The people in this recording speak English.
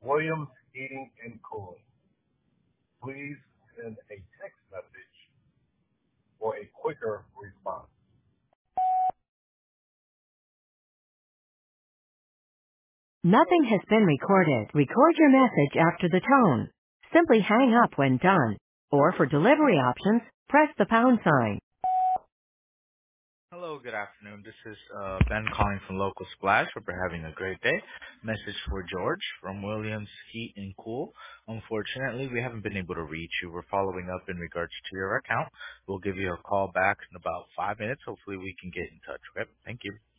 Williams Heating and Cooling. Please send a text message for a quicker response. Nothing has been recorded. Record your message after the tone. Simply hang up when done. Or for delivery options, press the pound sign. Hello, good afternoon. This is Ben calling from Local Splash. Hope you're having a great day. Message for George from Williams Heat and Cool. Unfortunately, we haven't been able to reach you. We're following up in regards to your account. We'll give you a call back in about 5 minutes. Hopefully we can get in touch. Okay? Thank you.